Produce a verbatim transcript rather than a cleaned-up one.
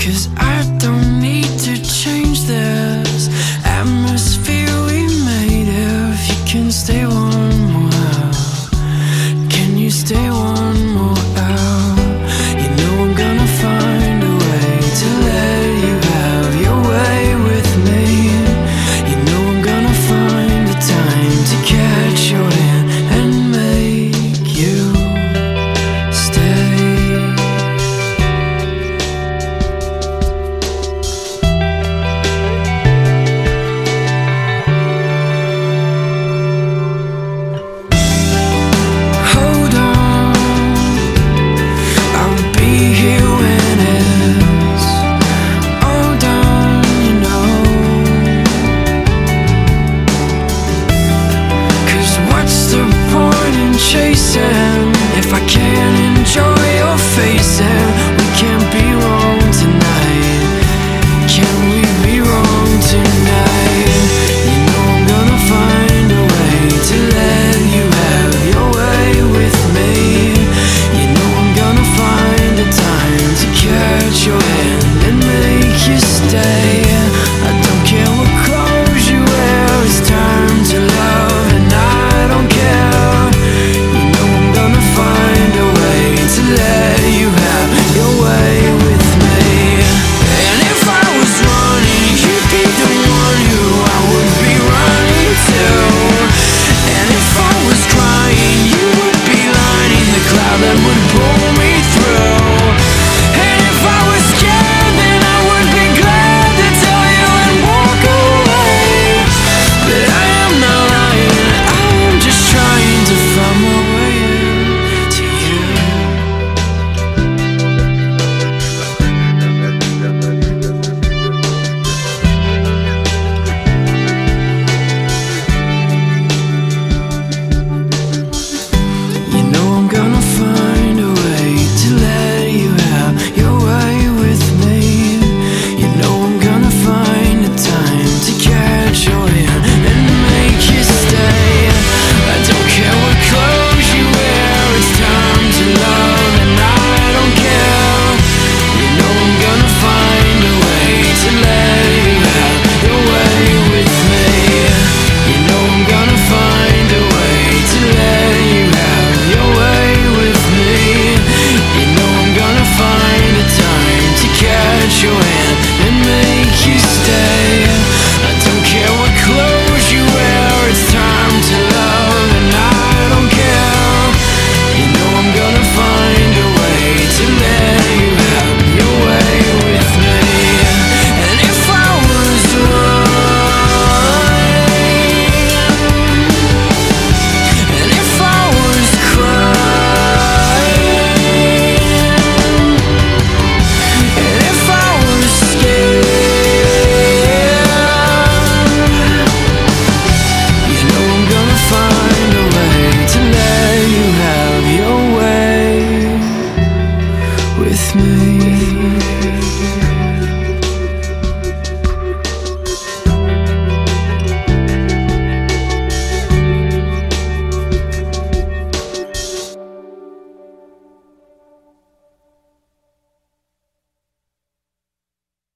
'cause I don't need to change this atmosphere we made. If you can stay one more hour, can you stay one more hour? You know I'm gonna find a way to let you have your way with me. You know I'm gonna find the time to catch your hand and make you stay. Hold on, I'll be here when it's all done, you know. 'Cause what's the point in chasing if I can't enjoy your face? And we can't be wrong tonight. Can we be wrong tonight? You know I'm gonna find a way to let you have your way with me. You know I'm gonna find the time to catch your hand and make you stay. I don't care what clothes you wear, it's time to love and I don't care. You know I'm gonna find a way to let you have your way with me. And if I was running, you'd be the one who I would be running to. And if I was crying, you would be lining the cloud that would pull me through. And if I was scared, then I would be glad to tell you and walk away. But I am not lying, I am just trying to find my way to you. You know I'm gonna find a way to let you have your way with me. You know I'm gonna find the time to catch your hand and make you stay. I don't care what clothes you wear, it's time to love and I don't care. You know I'm gonna find a way to let you have your way with me. You know I'm gonna find a way to let you have your way with me. You know I'm gonna find a time to catch your hand and make you stay. I don't care what clothes you wear, it's time to love and I don't care. You know I'm gonna find a way to let you have your way with me. And if I was running, and if I was crying, and if I was scared, you know I'm gonna find a way to let you have your way with me.